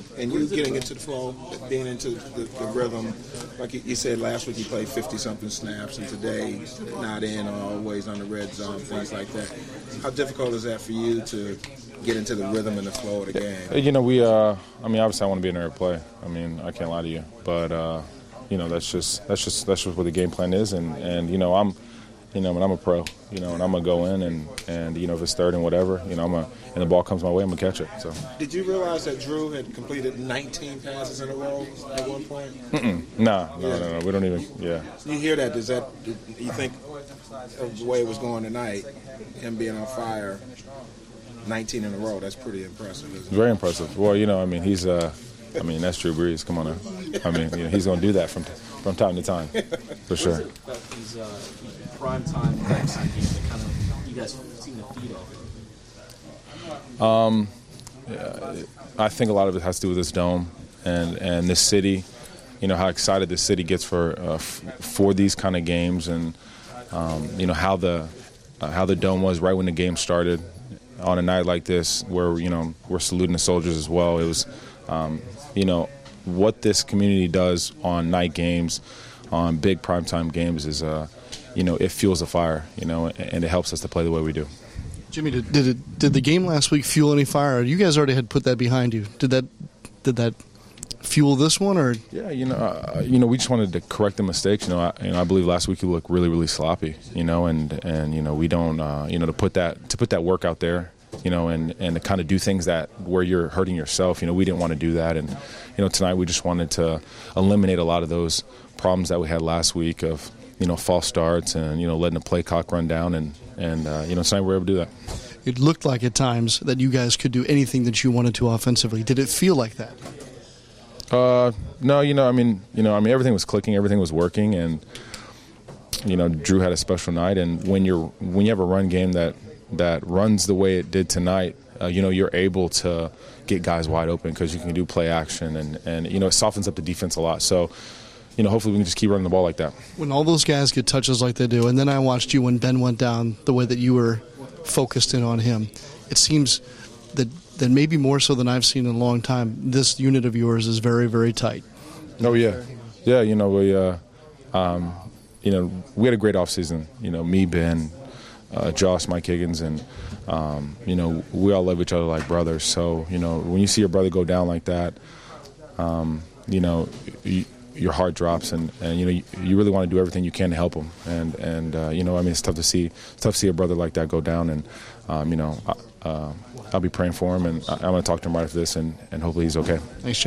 And you getting into the flow, being into the rhythm. Like you said last week, you played 50-something snaps, and today not in, always on the red zone, things like that. How difficult is that for you to get into the rhythm and the flow of the game? You know, obviously I want to be in there to play. I mean, I can't lie to you, but you know, that's just what the game plan is, and you know, I'm a pro, you know, and I'm gonna go in and you know, if it's third and whatever, you know, and the ball comes my way, I'm gonna catch it. So. Did you realize that Drew had completed 19 passes in a row at one point? No, we don't even. Yeah. You hear that? Do you think of the way it was going tonight, him being on fire, 19 in a row? That's pretty impressive, isn't it? Very impressive. Well, you know, I mean, he's that's Drew Brees. Come on now. I mean, you know, he's gonna do that from time to time, for sure. These prime time games that kind of you guys seem to feed off. I think a lot of it has to do with this dome and this city. You know how excited this city gets for these kind of games, and you know how the dome was right when the game started on a night like this, where you know we're saluting the soldiers as well. It was, you know, what this community does on night games, on big primetime games is, you know, it fuels the fire, you know, and it helps us to play the way we do. Jimmy, did the game last week fuel any fire? You guys already had put that behind you. Did that fuel this one, or? Yeah, you know, we just wanted to correct the mistakes. You know, I believe last week you looked really, really sloppy. You know, and you know, we don't, you know, to put that work out there. You know, and to kind of do things where you're hurting yourself. You know, we didn't want to do that, and you know, tonight we just wanted to eliminate a lot of those problems that we had last week of, you know, false starts and, you know, letting the play clock run down, and you know, tonight we were able to do that. It looked like at times that you guys could do anything that you wanted to offensively. Did it feel like that? No, you know, I mean, everything was clicking, everything was working, and you know, Drew had a special night, and when you have a run game that runs the way it did tonight, you know, you're able to get guys wide open because you can do play action, and you know, it softens up the defense a lot. So, you know, hopefully we can just keep running the ball like that. When all those guys get touches like they do, and then I watched you when Ben went down, the way that you were focused in on him, it seems that maybe more so than I've seen in a long time, this unit of yours is very, very tight. Oh, yeah. Yeah, you know, we had a great offseason. You know, me, Ben, Josh, Mike Higgins, and you know, we all love each other like brothers. So, you know, when you see your brother go down like that, you know, your heart drops, and you know, you really want to do everything you can to help him. And you know, I mean, it's tough to see a brother like that go down, and you know, I'll be praying for him, and I'm going to talk to him right after this, and hopefully he's okay. Thanks,